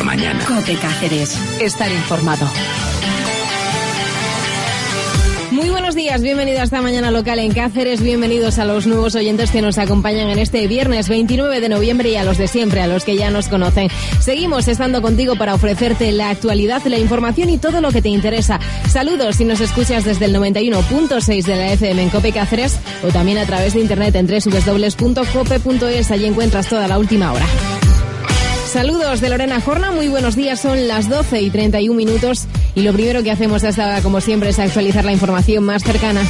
mañana. COPE Cáceres. Estar informado. Muy buenos días, bienvenido a esta mañana local en Cáceres, bienvenidos a los nuevos oyentes que nos acompañan en este viernes 29 de noviembre y a los de siempre, a los que ya nos conocen. Seguimos estando contigo para ofrecerte la actualidad, la información y todo lo que te interesa. Saludos si nos escuchas desde el 91.6 de la FM en COPE Cáceres o también a través de internet en www.cope.es, allí encuentras toda la última hora. Saludos de Lorena Jorna, muy buenos días, son las 12:31 y lo primero que hacemos hasta ahora, como siempre, es actualizar la información más cercana.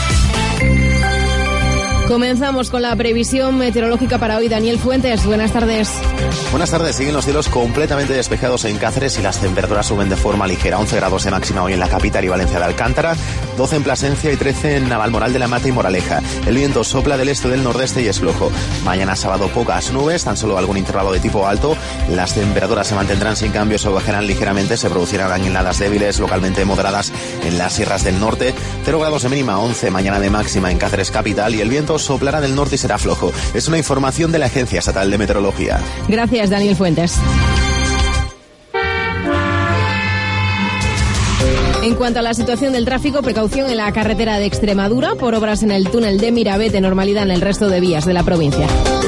Comenzamos con la previsión meteorológica para hoy. Daniel Fuentes, buenas tardes. Buenas tardes, siguen los cielos completamente despejados en Cáceres y las temperaturas suben de forma ligera. 11 grados de máxima hoy en la capital y Valencia de Alcántara, 12 en Plasencia y 13 en Navalmoral de la Mata y Moraleja. El viento sopla del este del nordeste y es flojo. Mañana sábado pocas nubes, tan solo algún intervalo de tipo alto. Las temperaturas se mantendrán sin cambios o bajarán ligeramente. Se producirán heladas débiles, localmente moderadas en las sierras del norte. 0 grados de mínima, 11 mañana de máxima en Cáceres capital y el viento soplará del norte y será flojo. Es una información de la Agencia Estatal de Meteorología. Gracias, Daniel Fuentes. En cuanto a la situación del tráfico, precaución en la carretera de Extremadura por obras en el túnel de Mirabete, normalidad en el resto de vías de la provincia.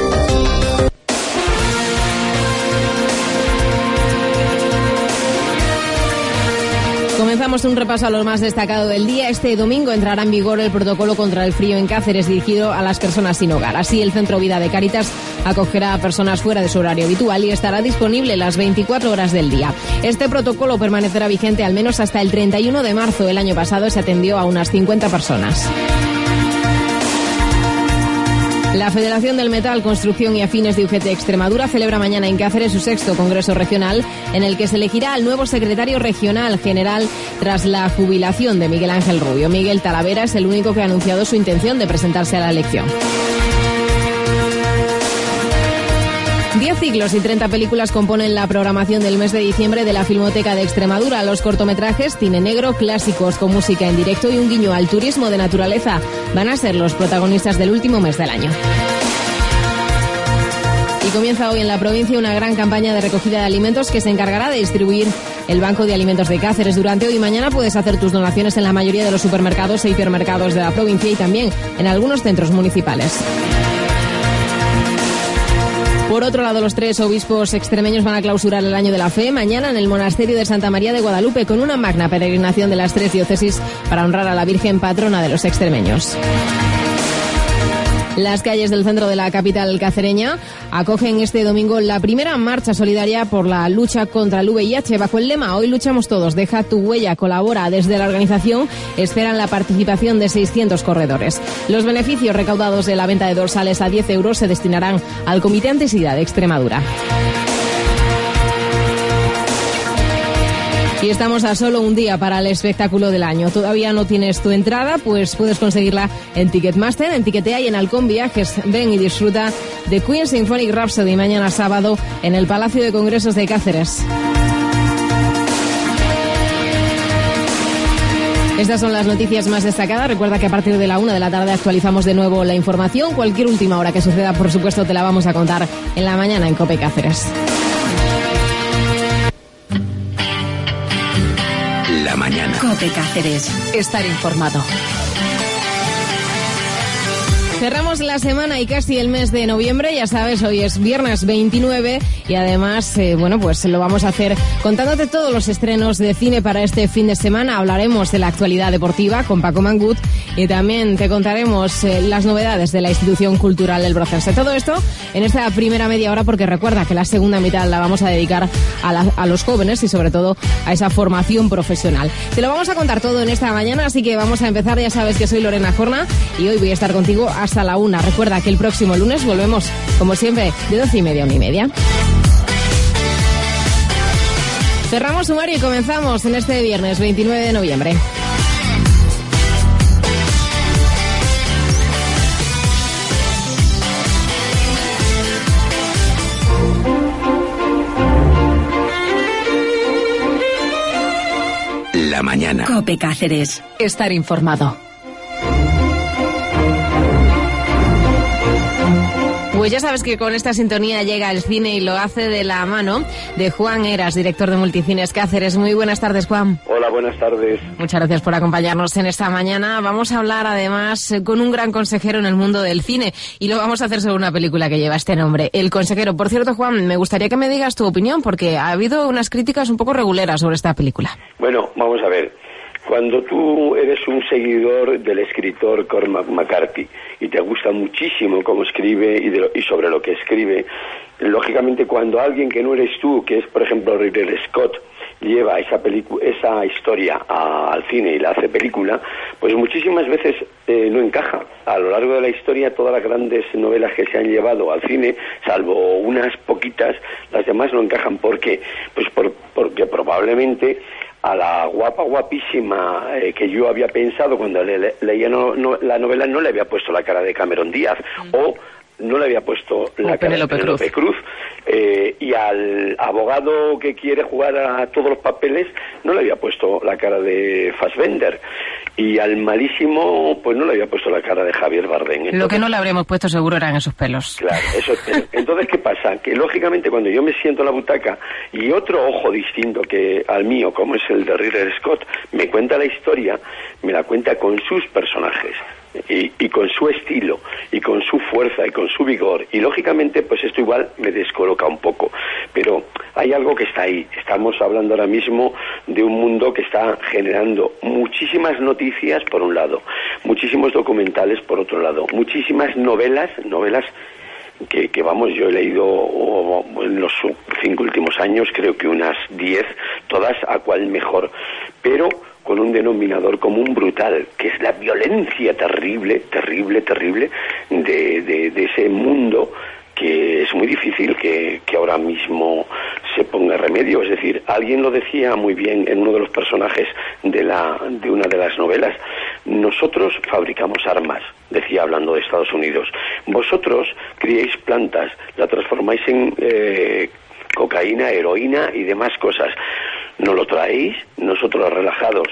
Comenzamos un repaso a lo más destacado del día. Este domingo entrará en vigor el protocolo contra el frío en Cáceres dirigido a las personas sin hogar. Así, el Centro Vida de Cáritas acogerá a personas fuera de su horario habitual y estará disponible las 24 horas del día. Este protocolo permanecerá vigente al menos hasta el 31 de marzo. El año pasado se atendió a unas 50 personas. La Federación del Metal, Construcción y Afines de UGT Extremadura celebra mañana en Cáceres su 6º Congreso Regional, en el que se elegirá al nuevo secretario regional general tras la jubilación de Miguel Ángel Rubio. Miguel Talavera es el único que ha anunciado su intención de presentarse a la elección. 10 ciclos y 30 películas componen la programación del mes de diciembre de la Filmoteca de Extremadura. Los cortometrajes, cine negro, clásicos con música en directo y un guiño al turismo de naturaleza van a ser los protagonistas del último mes del año. Y comienza hoy en la provincia una gran campaña de recogida de alimentos que se encargará de distribuir el Banco de Alimentos de Cáceres. Durante hoy y mañana puedes hacer tus donaciones en la mayoría de los supermercados e hipermercados de la provincia y también en algunos centros municipales. Por otro lado, los 3 obispos extremeños van a clausurar el Año de la Fe mañana en el Monasterio de Santa María de Guadalupe con una magna peregrinación de las 3 diócesis para honrar a la Virgen patrona de los extremeños. Las calles del centro de la capital cacereña acogen este domingo la primera marcha solidaria por la lucha contra el VIH bajo el lema Hoy luchamos todos, deja tu huella, colabora. Desde la organización esperan la participación de 600 corredores. Los beneficios recaudados de la venta de dorsales a 10 euros se destinarán al Comité Antisida de Extremadura. Y estamos a solo un día para el espectáculo del año. ¿Todavía no tienes tu entrada? Pues puedes conseguirla en Ticketmaster, en Tiquetea y en Halcón Viajes. Ven y disfruta de Queen Symphonic Rhapsody mañana sábado en el Palacio de Congresos de Cáceres. Estas son las noticias más destacadas. Recuerda que a partir de la 1 de la tarde actualizamos de nuevo la información. Cualquier última hora que suceda, por supuesto, te la vamos a contar en la mañana en COPE Cáceres. La mañana. COPE Cáceres. Estar informado. Cerramos la semana y casi el mes de noviembre, ya sabes, hoy es viernes 29 y además, pues lo vamos a hacer contándote todos los estrenos de cine para este fin de semana. Hablaremos de la actualidad deportiva con Paco Mangut y también te contaremos las novedades de la institución cultural El Brocense. Todo esto en esta primera media hora porque recuerda que la segunda mitad la vamos a dedicar a los jóvenes y sobre todo a esa formación profesional. Te lo vamos a contar todo en esta mañana, así que vamos a empezar. Ya sabes que soy Lorena Jorna y hoy voy a estar contigo hasta la 1. Recuerda que el próximo lunes volvemos, como siempre, de 12:30 a 1:30. Cerramos sumario y comenzamos en este viernes 29 de noviembre. La mañana. COPE Cáceres. Estar informado. Pues ya sabes que con esta sintonía llega el cine y lo hace de la mano de Juan Heras, director de Multicines Cáceres. Muy buenas tardes, Juan. Hola, buenas tardes. Muchas gracias por acompañarnos en esta mañana. Vamos a hablar además con un gran consejero en el mundo del cine y lo vamos a hacer sobre una película que lleva este nombre, El Consejero. Por cierto, Juan, me gustaría que me digas tu opinión porque ha habido unas críticas un poco reguleras sobre esta película. Bueno, vamos a ver. Cuando tú eres un seguidor del escritor Cormac McCarthy y te gusta muchísimo cómo escribe y sobre lo que escribe, lógicamente cuando alguien que no eres tú, que es por ejemplo Ridley Scott, lleva esa historia al cine y la hace película, pues muchísimas veces no encaja. A lo largo de la historia, todas las grandes novelas que se han llevado al cine, salvo unas poquitas, las demás no encajan. ¿Por qué? Pues porque probablemente a la guapísima que yo había pensado cuando leía la novela no le había puesto la cara de Cameron Díaz, o no le había puesto la cara de Penélope Cruz. Y al abogado que quiere jugar a todos los papeles no le había puesto la cara de Fassbender, y al malísimo pues no le había puesto la cara de Javier Bardem. Entonces, lo que no le habríamos puesto seguro eran esos pelos. Claro, esos pelos. Entonces, ¿qué pasa? Que lógicamente cuando yo me siento en la butaca y otro ojo distinto que al mío, como es el de Ridley Scott, me cuenta la historia, me la cuenta con sus personajes y con su estilo y con su fuerza y con su vigor, y lógicamente pues esto igual me descoloca un poco, pero hay algo que está ahí. Estamos hablando ahora mismo de un mundo que está generando muchísimas noticias por un lado, muchísimos documentales por otro lado, muchísimas novelas que vamos, yo he leído en los 5 últimos años, creo que unas 10, todas a cual mejor, pero con un denominador común brutal, que es la violencia terrible de ese mundo, que es muy difícil que ahora mismo se ponga remedio. Es decir, alguien lo decía muy bien en uno de los personajes de una de las novelas: nosotros fabricamos armas, decía hablando de Estados Unidos, vosotros criáis plantas, la transformáis en cocaína, heroína y demás cosas, no lo traéis, nosotros relajados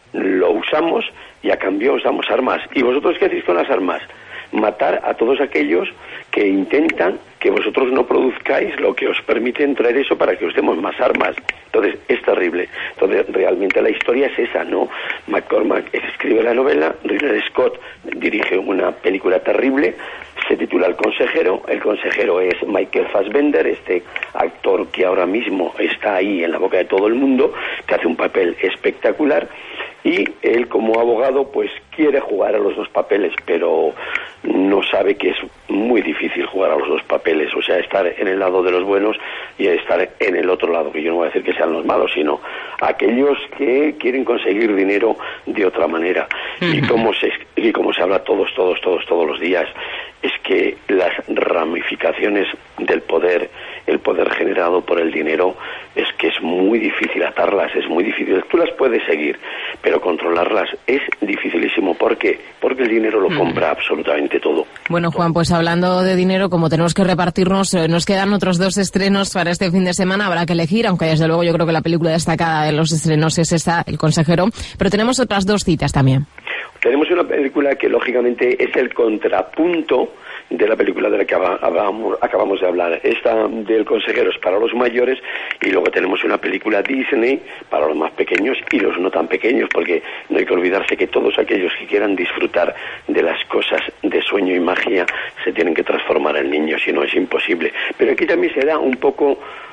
lo usamos y a cambio os damos armas. ¿Y vosotros qué hacéis con las armas? Matar a todos aquellos que intentan que vosotros no produzcáis lo que os permite traer eso para que os demos más armas. Entonces, es terrible. Entonces, realmente la historia es esa, ¿no? McCormack escribe la novela, Ridley Scott dirige una película terrible, se titula El Consejero. El consejero es Michael Fassbender, este actor que ahora mismo está ahí en la boca de todo el mundo, que hace un papel espectacular, y él como abogado pues quiere jugar a los dos papeles, pero no sabe que es muy difícil jugar a los dos papeles, o sea, estar en el lado de los buenos y estar en el otro lado, que yo no voy a decir que sean los malos, sino aquellos que quieren conseguir dinero de otra manera. Y como se habla todos los días, es que las ramificaciones del poder, el poder generado por el dinero, es que es muy difícil atarlas, es muy difícil. Tú las puedes seguir, pero controlarlas es dificilísimo. ¿Por qué? Porque el dinero lo compra absolutamente todo. Bueno, Juan, pues hablando de dinero, como tenemos que repartirnos, nos quedan otros 2 estrenos para este fin de semana, habrá que elegir, aunque desde luego yo creo que la película destacada de los estrenos es esa, El Consejero, pero tenemos otras 2 citas también. Tenemos una película que lógicamente es el contrapunto de la película de la que acabamos de hablar. Esta del Consejero es para los mayores, y luego tenemos una película Disney para los más pequeños y los no tan pequeños, porque no hay que olvidarse que todos aquellos que quieran disfrutar de las cosas de sueño y magia se tienen que transformar en niños, si no es imposible. Pero aquí también se da un poco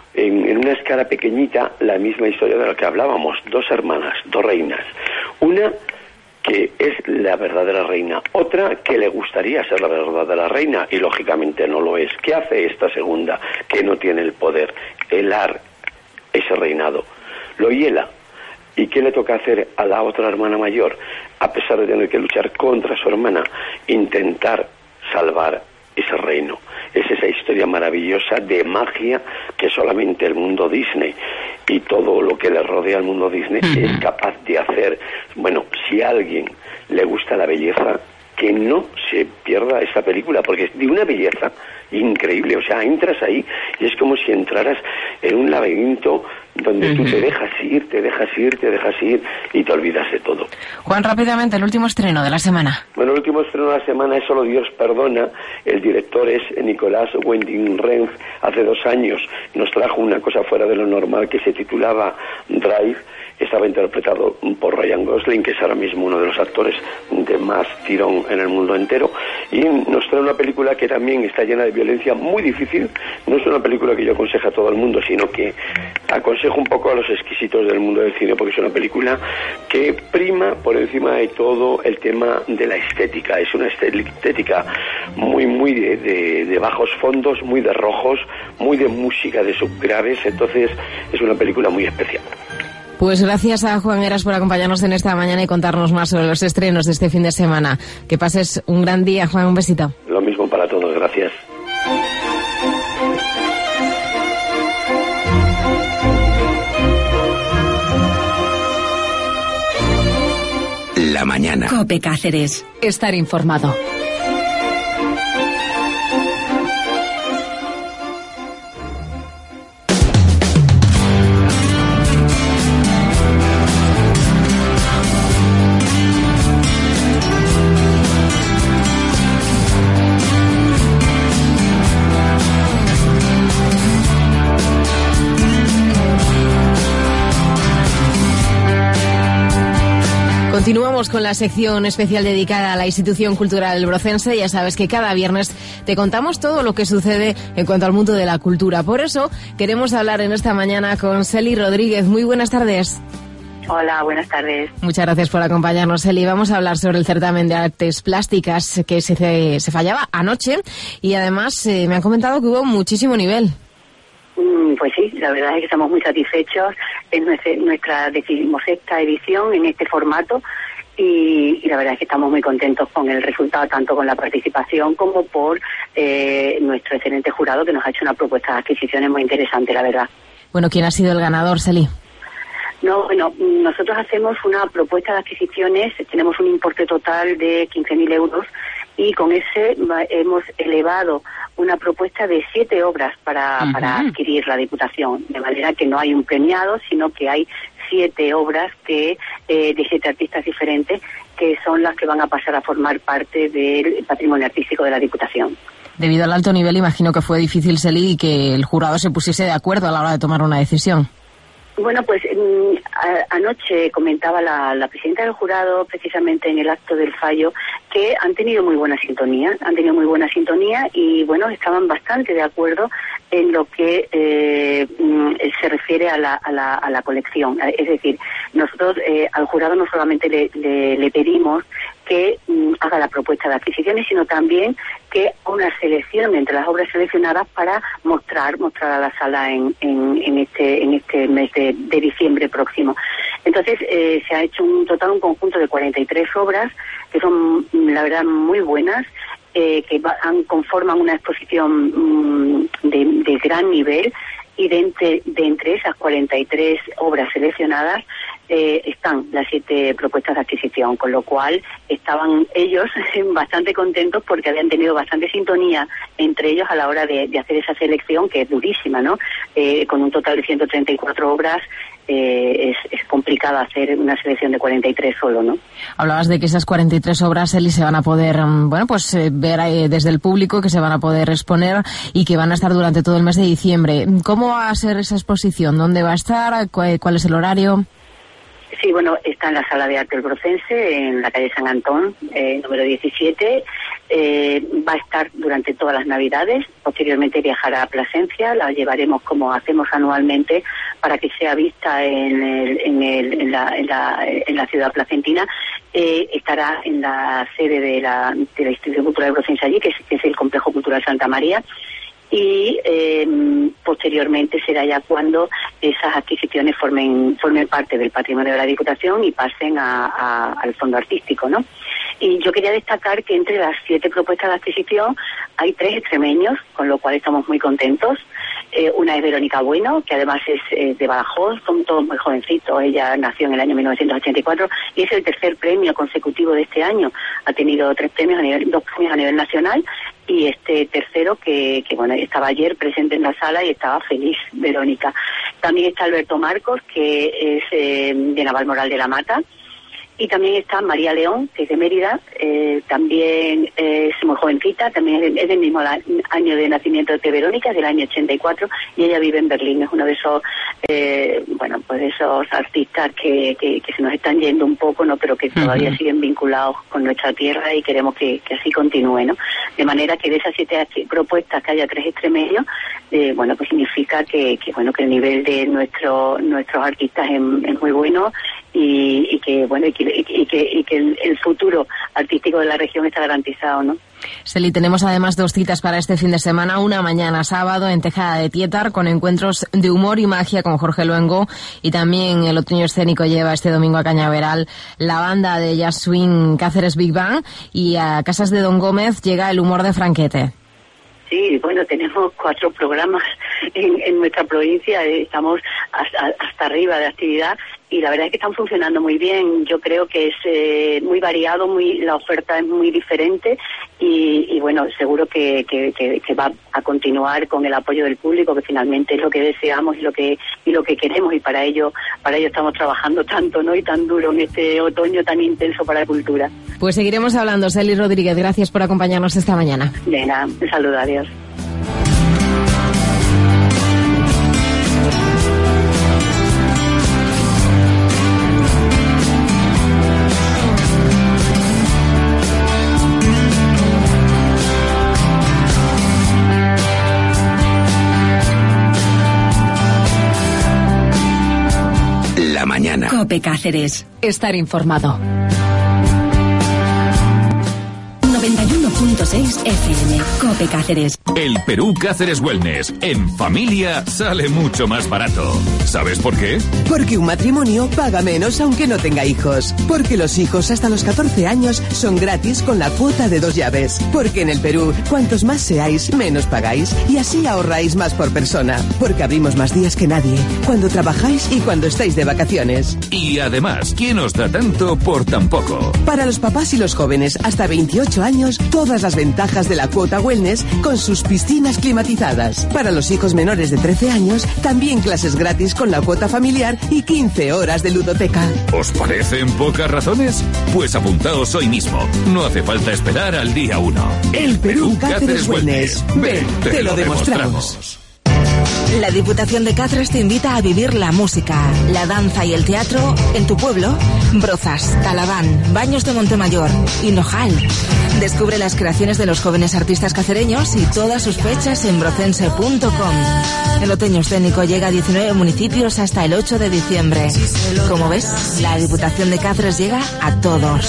en una escala pequeñita la misma historia de la que hablábamos: 2 hermanas, 2 reinas, una que es la verdadera reina, otra que le gustaría ser la verdadera reina y lógicamente no lo es. ¿Qué hace esta segunda, que no tiene el poder? Helar ese reinado, lo hiela. ¿Y qué le toca hacer a la otra hermana mayor? A pesar de tener que luchar contra su hermana, intentar salvar ese reino. Es esa historia maravillosa de magia que solamente el mundo Disney y todo lo que le rodea al mundo Disney es capaz de hacer. Bueno, si a alguien le gusta la belleza, que no se pierda esta película, porque es de una belleza increíble. O sea, entras ahí y es como si entraras en un laberinto donde tú te dejas ir y te olvidas de todo. Juan, rápidamente, el último estreno de la semana. Bueno, el último estreno de la semana es Solo Dios perdona. El director es Nicolás Winding Refn. Hace 2 años nos trajo una cosa fuera de lo normal que se titulaba Drive. Estaba interpretado por Ryan Gosling, que es ahora mismo uno de los actores de más tirón en el mundo entero, y nos trae una película que también está llena de violencia muy difícil. No es una película que yo aconsejo a todo el mundo, sino que aconsejo un poco a los exquisitos del mundo del cine, porque es una película que prima por encima de todo el tema de la estética. Es una estética muy de bajos fondos, muy de rojos, muy de música de subgraves. Entonces es una película muy especial. Pues gracias a Juan Heras por acompañarnos en esta mañana y contarnos más sobre los estrenos de este fin de semana. Que pases un gran día, Juan, un besito. Lo mismo para todos, gracias. La mañana. COPE Cáceres. Estar informado. Continuamos con la sección especial dedicada a la institución cultural brocense. Ya sabes que cada viernes te contamos todo lo que sucede en cuanto al mundo de la cultura. Por eso queremos hablar en esta mañana con Celi Rodríguez. Muy buenas tardes. Hola, buenas tardes. Muchas gracias por acompañarnos, Celi. Vamos a hablar sobre el certamen de artes plásticas que se fallaba anoche y además me han comentado que hubo muchísimo nivel. Pues sí, la verdad es que estamos muy satisfechos. Es nuestra 16ª edición en este formato y la verdad es que estamos muy contentos con el resultado, tanto con la participación como por nuestro excelente jurado, que nos ha hecho una propuesta de adquisiciones muy interesante, la verdad. Bueno, ¿quién ha sido el ganador, Celi? No, bueno, nosotros hacemos una propuesta de adquisiciones, tenemos un importe total de 15.000 euros y con ese hemos elevado una propuesta de 7 obras para adquirir la Diputación, de manera que no hay un premiado, sino que hay 7 obras de 7 artistas diferentes que son las que van a pasar a formar parte del patrimonio artístico de la Diputación. Debido al alto nivel, imagino que fue difícil, Celi, y que el jurado se pusiese de acuerdo a la hora de tomar una decisión. Bueno, pues anoche comentaba la presidenta del jurado, precisamente en el acto del fallo, que han tenido muy buena sintonía y, bueno, estaban bastante de acuerdo en lo que se refiere a la colección. Es decir, nosotros al jurado no solamente le pedimos que haga la propuesta de adquisiciones, sino también que una selección entre las obras seleccionadas para mostrar a la sala en este mes de diciembre próximo. Entonces se ha hecho un conjunto de 43 obras que son, la verdad, muy buenas, que conforman una exposición de gran nivel, y de entre esas 43 obras seleccionadas están las 7 propuestas de adquisición, con lo cual estaban ellos bastante contentos porque habían tenido bastante sintonía entre ellos a la hora de hacer esa selección, que es durísima, ¿no? Con un total de 134 obras es complicado hacer una selección de 43 solo, ¿no? Hablabas de que esas 43 obras, Eli, se van a poder ver desde el público, que se van a poder exponer y que van a estar durante todo el mes de diciembre. ¿Cómo va a ser esa exposición? ¿Dónde va a estar? ¿Cuál es el horario? Sí, bueno, está en la Sala de Arte El Brocense, en la calle San Antón, número 17. Va a estar durante todas las Navidades. Posteriormente viajará a Plasencia. La llevaremos, como hacemos anualmente, para que sea vista en la ciudad placentina. Estará en la sede de la Institución Cultural de Brocense allí, que es el Complejo Cultural Santa María. Y posteriormente será ya cuando esas adquisiciones formen parte del patrimonio de la Diputación y pasen al fondo artístico, ¿no? Y yo quería destacar que entre las 7 propuestas de adquisición hay 3 extremeños, con lo cual estamos muy contentos. Una es Verónica Bueno, que además es de Badajoz, son todos muy jovencitos. Ella nació en el año 1984 y es el tercer premio consecutivo de este año. Ha tenido 2 premios a nivel nacional, y este tercero que bueno, estaba ayer presente en la sala y estaba feliz, Verónica. También está Alberto Marcos, que es de Navalmoral de la Mata. Y también está María León, que es de Mérida, también es muy jovencita, también es del mismo año de nacimiento de Verónica, es del año 84, y ella vive en Berlín. Es uno de esos, pues de esos artistas que se nos están yendo un poco, ¿no? Pero que todavía siguen vinculados con nuestra tierra, y queremos que así continúe, ¿no? De manera que de esas 7 propuestas que haya 3 extremeños, pues significa que el nivel de nuestros artistas es muy bueno, y que el futuro artístico de la región está garantizado, ¿no? Celi, tenemos además 2 citas para este fin de semana. Una mañana sábado en Tejada de Tietar, con encuentros de humor y magia con Jorge Luengo, y también el otoño escénico lleva este domingo a Cañaveral la banda de jazz swing Cáceres Big Bang, y a Casas de Don Gómez llega el humor de Franquete. Sí, bueno, tenemos 4 programas en nuestra provincia, estamos hasta arriba de actividad, y la verdad es que están funcionando muy bien. Yo creo que es muy variado, la oferta es muy diferente, y bueno, seguro que va a continuar con el apoyo del público, que finalmente es lo que deseamos y lo que queremos, y para ello estamos trabajando tanto, ¿no? Y tan duro en este otoño tan intenso para la cultura. Pues seguiremos hablando. Celi Rodríguez, gracias por acompañarnos esta mañana. De nada, un saludo, adiós. La mañana. COPE Cáceres. Estar informado. 91.6 FM. COPE Cáceres. El Perú Cáceres Wellness en familia sale mucho más barato. ¿Sabes por qué? Porque un matrimonio paga menos aunque no tenga hijos. Porque los hijos hasta los 14 años son gratis con la cuota de 2 llaves. Porque en el Perú, cuantos más seáis, menos pagáis, y así ahorráis más por persona. Porque abrimos más días que nadie, cuando trabajáis y cuando estáis de vacaciones. Y además, ¿quién os da tanto por tan poco? Para los papás y los jóvenes hasta 28 años, todas las ventajas de la cuota wellness con sus piscinas climatizadas. Para los hijos menores de 13 años, también clases gratis con la cuota familiar y 15 horas de ludoteca. ¿Os parecen pocas razones? Pues apuntaos hoy mismo. No hace falta esperar al día 1. El Perú Cáceres Wellness. Ven, te lo demostramos. La Diputación de Cáceres te invita a vivir la música, la danza y el teatro en tu pueblo. Brozas, Talabán, Baños de Montemayor y Nojal. Descubre las creaciones de los jóvenes artistas cacereños y todas sus fechas en brocense.com. El otoño escénico llega a 19 municipios hasta el 8 de diciembre. Como ves, la Diputación de Cáceres llega a todos.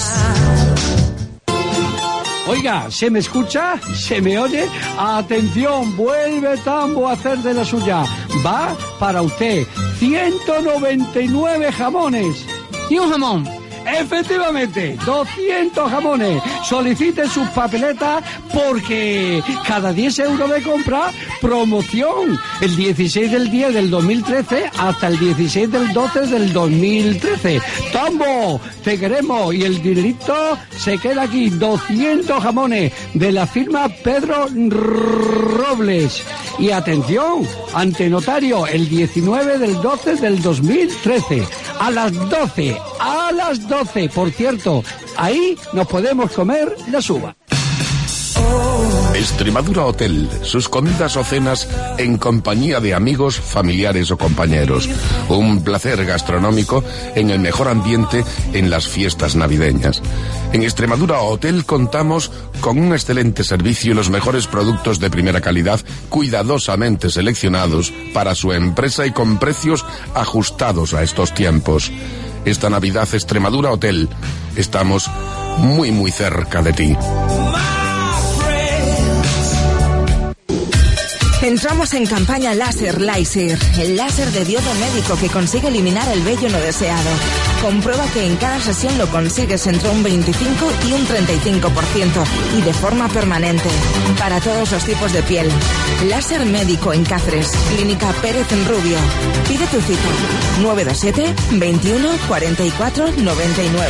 Oiga, ¿se me escucha? ¿Se me oye? Atención, vuelve Tambo a hacer de la suya. Va para usted. 199 jamones. ¿Y un jamón? Efectivamente, 200 jamones. Solicite sus papeletas porque cada 10 euros de compra, promoción. El 16 del 10 del 2013 hasta el 16 del 12 del 2013. Tambo, te queremos. Y el dinerito se queda aquí. 200 jamones de la firma Pedro Robles. Y atención, ante notario, el 19 del 12 del 2013. A las 12. A las 12, por cierto, ahí nos podemos comer las uvas. Extremadura Hotel, sus comidas o cenas en compañía de amigos, familiares o compañeros. Un placer gastronómico en el mejor ambiente en las fiestas navideñas. En Extremadura Hotel contamos con un excelente servicio y los mejores productos de primera calidad, cuidadosamente seleccionados para su empresa y con precios ajustados a estos tiempos. Esta Navidad Extremadura Hotel, estamos muy muy cerca de ti. Entramos en campaña Láser Laser, el láser de diodo médico que consigue eliminar el vello no deseado. Comprueba que en cada sesión lo consigues entre un 25 y un 35% y de forma permanente. Para todos los tipos de piel. Láser médico en Cáceres, Clínica Pérez en Rubio. Pide tu cita. 927 21 44 99.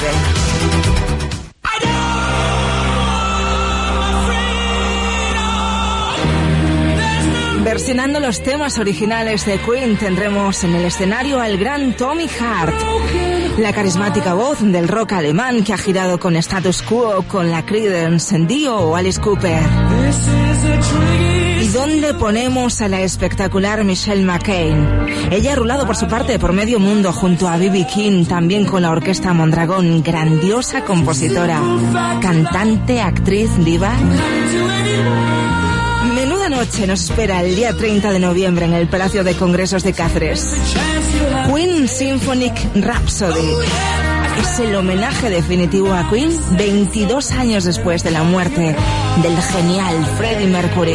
Versionando los temas originales de Queen, tendremos en el escenario al gran Tommy Hart, la carismática voz del rock alemán que ha girado con Status Quo, con la Creedence, Dio o Alice Cooper. ¿Y dónde ponemos a la espectacular Michelle McCain? Ella ha rulado por su parte por medio mundo junto a B.B. King, también con la Orquesta Mondragón, grandiosa compositora, cantante, actriz, diva. Menuda noche nos espera el día 30 de noviembre en el Palacio de Congresos de Cáceres. Queen Symphonic Rhapsody. Es el homenaje definitivo a Queen 22 años después de la muerte del genial Freddie Mercury.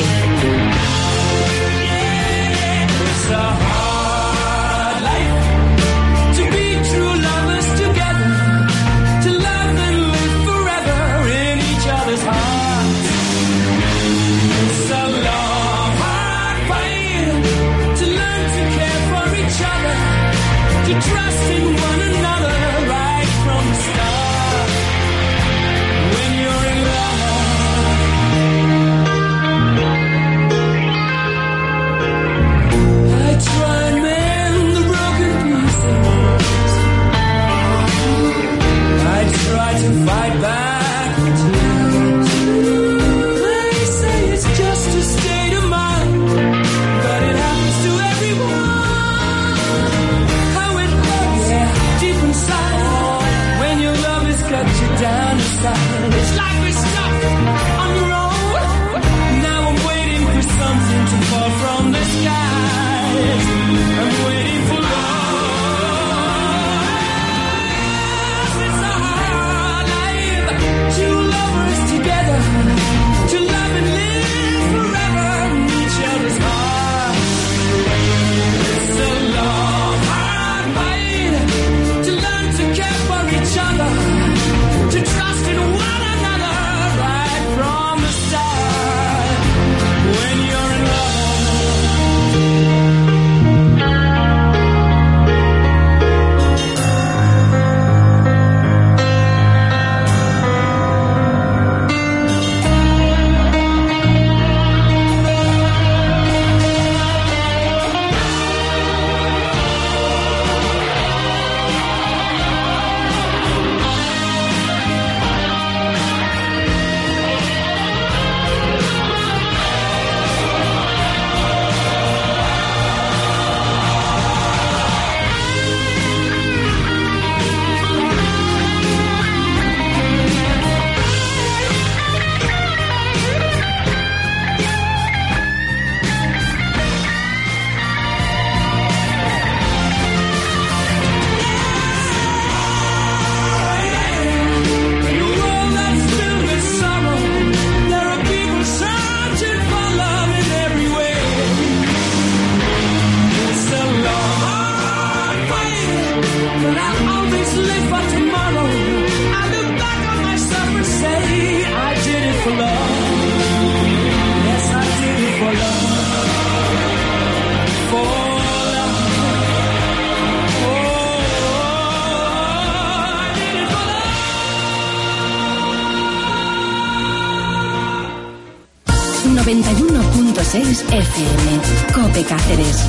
FM, COPE Cáceres.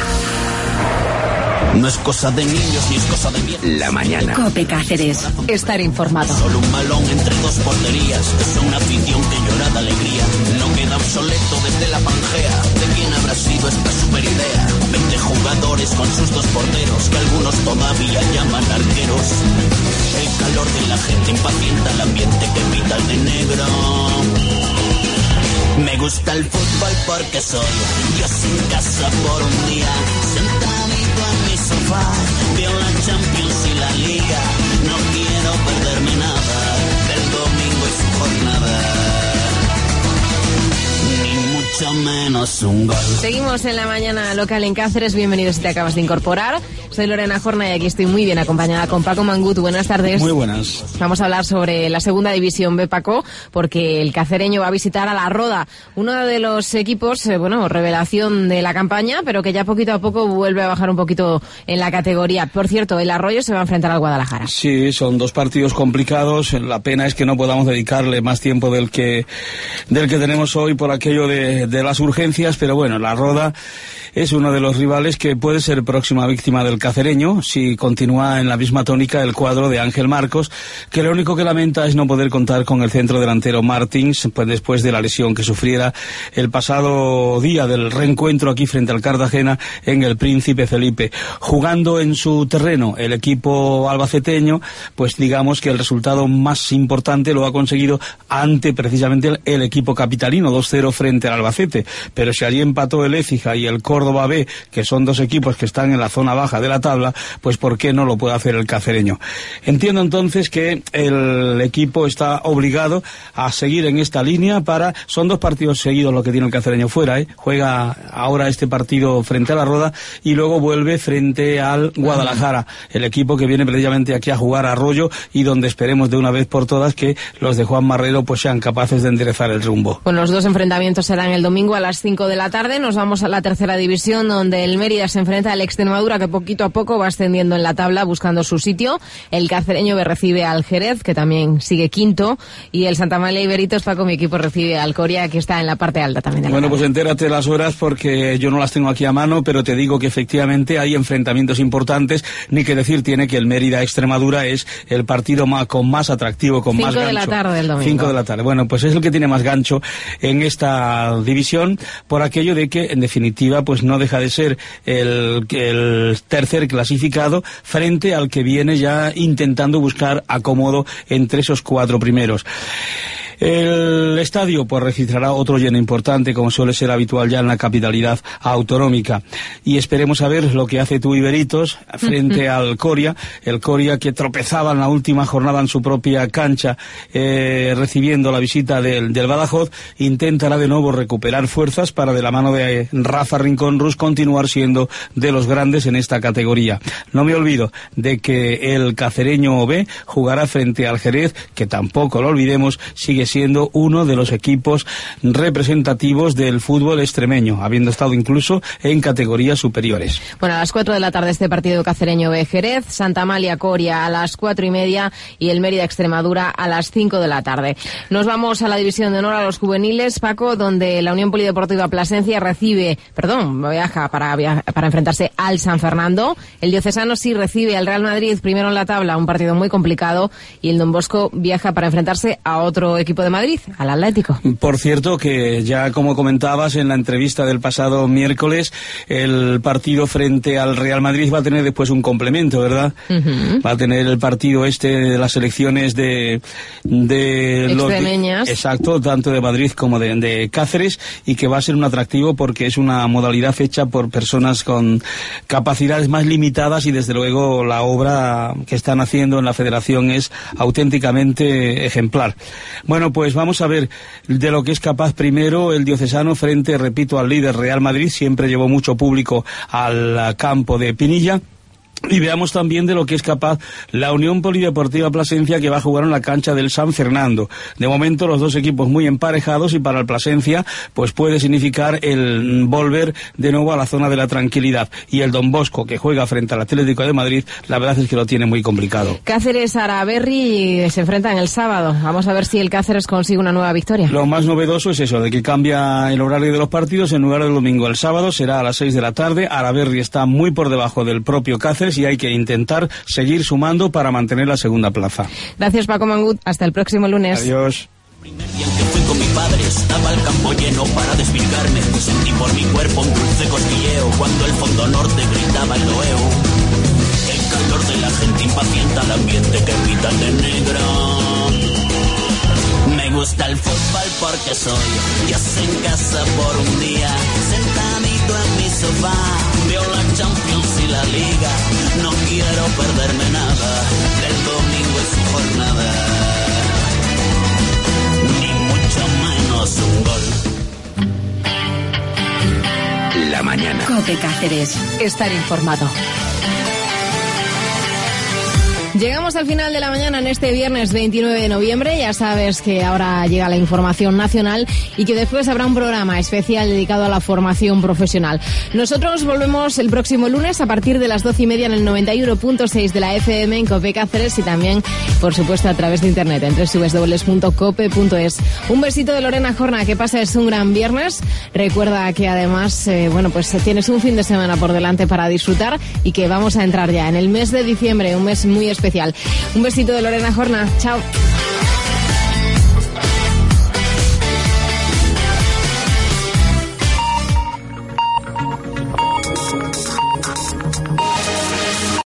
No es cosa de niños ni es cosa de miedo. La mañana. COPE Cáceres. Estar informado. Solo un balón entre dos porterías. Es una afición que llora de alegría. No queda obsoleto desde la Pangea. ¿De quién habrá sido esta super idea? 20 jugadores con sus dos porteros, que algunos todavía llaman arqueros. El calor de la gente impacienta el ambiente que pinta el de negro. Me gusta el fútbol porque soy yo sin casa por un día, sentadito en mi sofá, veo la Champions y la Liga. No quiero perderme nada del domingo y su jornada, ni mucho menos menos un gol. Seguimos en la mañana local en Cáceres. Bienvenidos si te acabas de incorporar. Soy Lorena Jorna y aquí estoy muy bien acompañada con Paco Mangut. Buenas tardes. Muy buenas. Vamos a hablar sobre la segunda división B, Paco, porque el cacereño va a visitar a La Roda, uno de los equipos, revelación de la campaña, pero que ya poquito a poco vuelve a bajar un poquito en la categoría. Por cierto, el Arroyo se va a enfrentar al Guadalajara. Sí, son dos partidos complicados. La pena es que no podamos dedicarle más tiempo del que tenemos hoy por aquello de las urgencias, pero bueno, La Roda es uno de los rivales que puede ser próxima víctima del cacereño si continúa en la misma tónica el cuadro de Ángel Marcos, que lo único que lamenta es no poder contar con el centro delantero Martins, pues después de la lesión que sufriera el pasado día del reencuentro aquí frente al Cartagena en el Príncipe Felipe. Jugando en su terreno el equipo albaceteño, pues digamos que el resultado más importante lo ha conseguido ante precisamente el equipo capitalino, 2-0 frente al Albacete, pero si allí empató el Écija y el Córdoba B, que son dos equipos que están en la zona baja de la tabla, pues ¿por qué no lo puede hacer el cacereño? Entiendo entonces que el equipo está obligado a seguir en esta línea son dos partidos seguidos lo que tiene el cacereño fuera, juega ahora este partido frente a La Roda y luego vuelve frente al Guadalajara, el equipo que viene precisamente aquí a jugar a Arroyo y donde esperemos de una vez por todas que los de Juan Marrero pues sean capaces de enderezar el rumbo. Bueno, los dos enfrentamientos serán el domingo a las 5 de la tarde. Nos vamos a la tercera división, donde el Mérida se enfrenta al Extremadura, que poquito a poco va ascendiendo en la tabla buscando su sitio. El cacereño recibe al Jerez, que también sigue quinto, y el Santa Amalia Iberitos, Paco, mi equipo, recibe al Coria, que está en la parte alta también de la tabla. Pues entérate las horas porque yo no las tengo aquí a mano, pero te digo que efectivamente hay enfrentamientos importantes. Ni que decir tiene que el Mérida-Extremadura es el partido con más atractivo, con más gancho. 5 de la tarde el domingo. 5 de la tarde. Bueno, pues es el que tiene más gancho en esta división, por aquello de que, en definitiva, pues no deja de ser el tercer clasificado frente al que viene ya intentando buscar acomodo entre esos 4 primeros. El estadio pues registrará otro lleno importante, como suele ser habitual ya en la capitalidad autonómica, y esperemos a ver lo que hace tu Iberitos frente al Coria, el Coria que tropezaba en la última jornada en su propia cancha recibiendo la visita del Badajoz. Intentará de nuevo recuperar fuerzas para, de la mano de Rafa Rincón Rus, continuar siendo de los grandes en esta categoría. No me olvido de que el cacereño B jugará frente al Jerez, que tampoco lo olvidemos, sigue siendo uno de los equipos representativos del fútbol extremeño, habiendo estado incluso en categorías superiores. Bueno, a las 4 de la tarde este partido cacereño B Jerez, Santa Amalia Coria a las 4:30 y el Mérida Extremadura a las 5 de la tarde. Nos vamos a la división de honor, a los juveniles, Paco, donde la Unión Polideportiva Plasencia viaja para enfrentarse al San Fernando. El Diocesano sí recibe al Real Madrid primero en la tabla, un partido muy complicado, y el Don Bosco viaja para enfrentarse a otro equipo de Madrid, al Atlético. Por cierto, que ya como comentabas en la entrevista del pasado miércoles, el partido frente al Real Madrid va a tener después un complemento, ¿verdad? Va a tener el partido de las elecciones de extremeñas. Exacto, tanto de Madrid como de Cáceres, y que va a ser un atractivo porque es una modalidad hecha por personas con capacidades más limitadas, y desde luego la obra que están haciendo en la federación es auténticamente ejemplar. Bueno, pues vamos a ver de lo que es capaz primero el diocesano frente, repito, al líder Real Madrid. Siempre llevó mucho público al campo de Pinilla. Y veamos también de lo que es capaz la Unión Polideportiva Plasencia, que va a jugar en la cancha del San Fernando. De momento los dos equipos muy emparejados, y para el Plasencia pues puede significar el volver de nuevo a la zona de la tranquilidad. Y el Don Bosco, que juega frente al Atlético de Madrid, la verdad es que lo tiene muy complicado. Cáceres-Araberri se enfrentan el sábado. Vamos a ver si el Cáceres consigue una nueva victoria. Lo más novedoso es eso, de que cambia el horario de los partidos. En lugar del domingo, el sábado será a las 6 de la tarde. Araberri está muy por debajo del propio Cáceres y hay que intentar seguir sumando para mantener la segunda plaza. Gracias, Paco Mangut. Hasta el próximo lunes. Adiós. Primer día en que fui con mi padre, estaba el campo lleno para desvirgarme. Sentí por mi cuerpo un dulce cosquilleo cuando el fondo norte gritaba el loeo. El calor de la gente impacienta el ambiente que pita de negro. Me gusta el fútbol porque soy Dios en casa por un día, sentadito en mi sofá, veo la Champions y la Liga. No quiero perderme nada del domingo en su jornada, ni mucho menos un gol. COPE Cáceres. Estar informado. Llegamos al final de la mañana en este viernes 29 de noviembre. Ya sabes que ahora llega la información nacional y que después habrá un programa especial dedicado a la formación profesional. Nosotros volvemos el próximo lunes a partir de las 12:30 en el 91.6 de la FM en COPE Cáceres y también, por supuesto, a través de internet en www.cope.es. Un besito de Lorena Jorna, que pases un gran viernes. Recuerda que además, pues tienes un fin de semana por delante para disfrutar y que vamos a entrar ya en el mes de diciembre, un mes muy especial. Un besito de Lorena Jorna. Chao.